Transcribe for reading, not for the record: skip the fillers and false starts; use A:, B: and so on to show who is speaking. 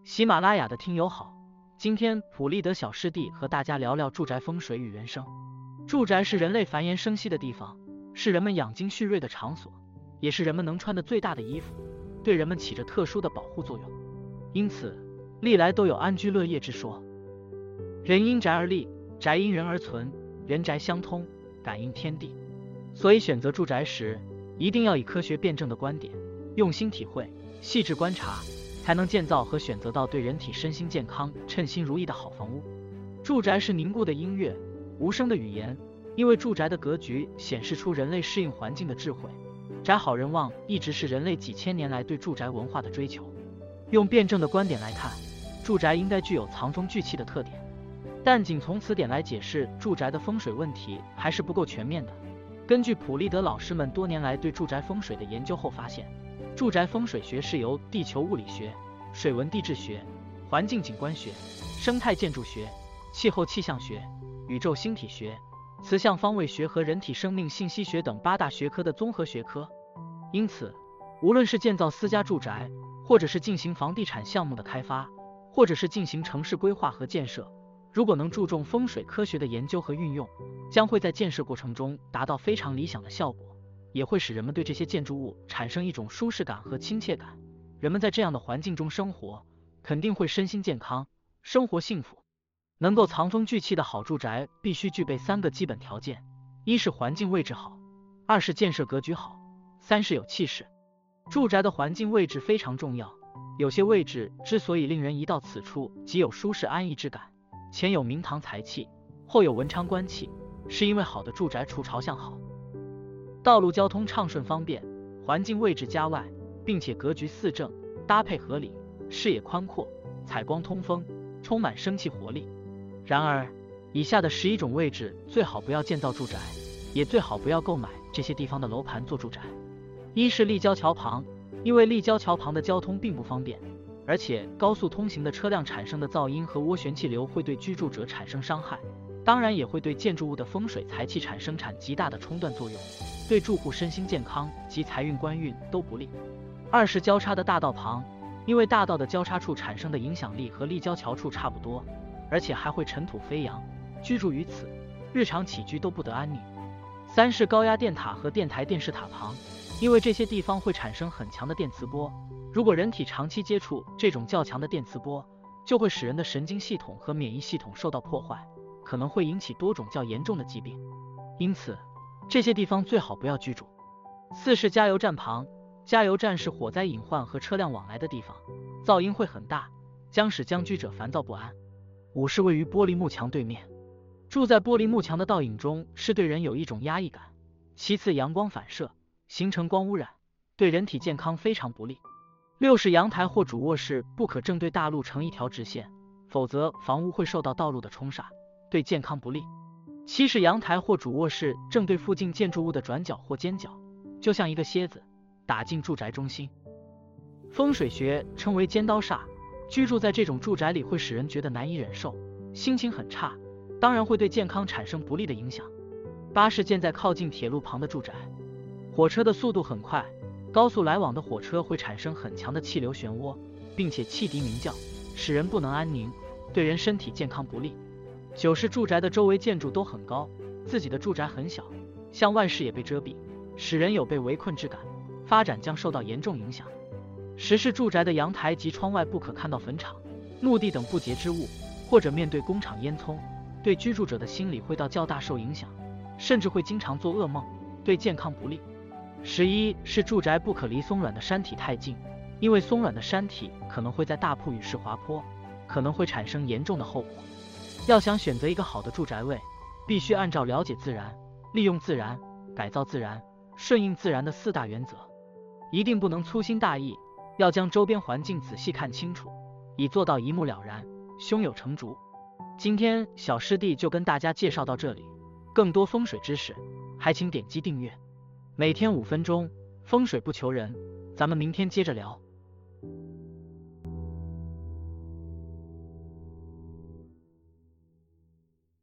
A: 喜马拉雅的听友好，今天普利德小师弟和大家聊聊住宅风水与人生。住宅是人类繁衍生息的地方，是人们养精蓄锐的场所，也是人们能穿的最大的衣服，对人们起着特殊的保护作用。因此，历来都有安居乐业之说。人因宅而立，宅因人而存，人宅相通，感应天地。所以选择住宅时，一定要以科学辩证的观点，用心体会，细致观察，才能建造和选择到对人体身心健康称心如意的好房屋。住宅是凝固的音乐，无声的语言，因为住宅的格局显示出人类适应环境的智慧。宅好人旺一直是人类几千年来对住宅文化的追求。用辩证的观点来看，住宅应该具有藏中聚气的特点，但仅从此点来解释住宅的风水问题还是不够全面的。根据普利德老师们多年来对住宅风水的研究后发现，住宅风水学是由地球物理学、水文地质学、环境景观学、生态建筑学、气候气象学、宇宙星体学、磁向方位学和人体生命信息学等8大学科的综合学科。因此，无论是建造私家住宅，或者是进行房地产项目的开发，或者是进行城市规划和建设，如果能注重风水科学的研究和运用，将会在建设过程中达到非常理想的效果，也会使人们对这些建筑物产生一种舒适感和亲切感。人们在这样的环境中生活，肯定会身心健康，生活幸福。能够藏风聚气的好住宅必须具备3个基本条件：一是环境位置好，2是建设格局好，3是有气势。住宅的环境位置非常重要，有些位置之所以令人一到此处即有舒适安逸之感，前有明堂财气，后有文昌官气，是因为好的住宅处朝向好，道路交通畅顺方便，环境位置佳外，并且格局四正，搭配合理，视野宽阔，采光通风，充满生气活力。然而，以下的11种位置最好不要建造住宅，也最好不要购买这些地方的楼盘做住宅。一是立交桥旁，因为立交桥旁的交通并不方便，而且高速通行的车辆产生的噪音和涡旋气流会对居住者产生伤害，当然也会对建筑物的风水财气产生极大的冲断作用，对住户身心健康及财运官运都不利。2是交叉的大道旁，因为大道的交叉处产生的影响力和立交桥处差不多，而且还会尘土飞扬，居住于此，日常起居都不得安宁。3是高压电塔和电台电视塔旁，因为这些地方会产生很强的电磁波，如果人体长期接触这种较强的电磁波，就会使人的神经系统和免疫系统受到破坏，可能会引起多种较严重的疾病，因此这些地方最好不要居住。4是加油站旁，加油站是火灾隐患和车辆往来的地方，噪音会很大，将使将居者烦躁不安。5是位于玻璃幕墙对面，住在玻璃幕墙的倒影中是对人有一种压抑感。其次，阳光反射形成光污染，对人体健康非常不利。6是阳台或主卧室不可正对大路成一条直线，否则房屋会受到道路的冲煞，对健康不利。7是阳台或主卧室正对附近建筑物的转角或尖角，就像一个楔子打进住宅中心。风水学称为尖刀煞，居住在这种住宅里会使人觉得难以忍受，心情很差，当然会对健康产生不利的影响。8是建在靠近铁路旁的住宅，火车的速度很快，高速来往的火车会产生很强的气流漩涡，并且汽笛鸣叫，使人不能安宁，对人身体健康不利。9是住宅的周围建筑都很高，自己的住宅很小，向外视野被遮蔽，使人有被围困之感，发展将受到严重影响。10是住宅的阳台及窗外不可看到坟场、墓地等不洁之物，或者面对工厂烟囱，对居住者的心理会到较大受影响，甚至会经常做噩梦，对健康不利。11是住宅不可离松软的山体太近，因为松软的山体可能会在大瀑雨时滑坡，可能会产生严重的后果。要想选择一个好的住宅位，必须按照了解自然、利用自然、改造自然、顺应自然的4大原则，一定不能粗心大意，要将周边环境仔细看清楚，以做到一目了然，胸有成竹。今天小师弟就跟大家介绍到这里，更多风水知识，还请点击订阅。每天5分钟，风水不求人，咱们明天接着聊。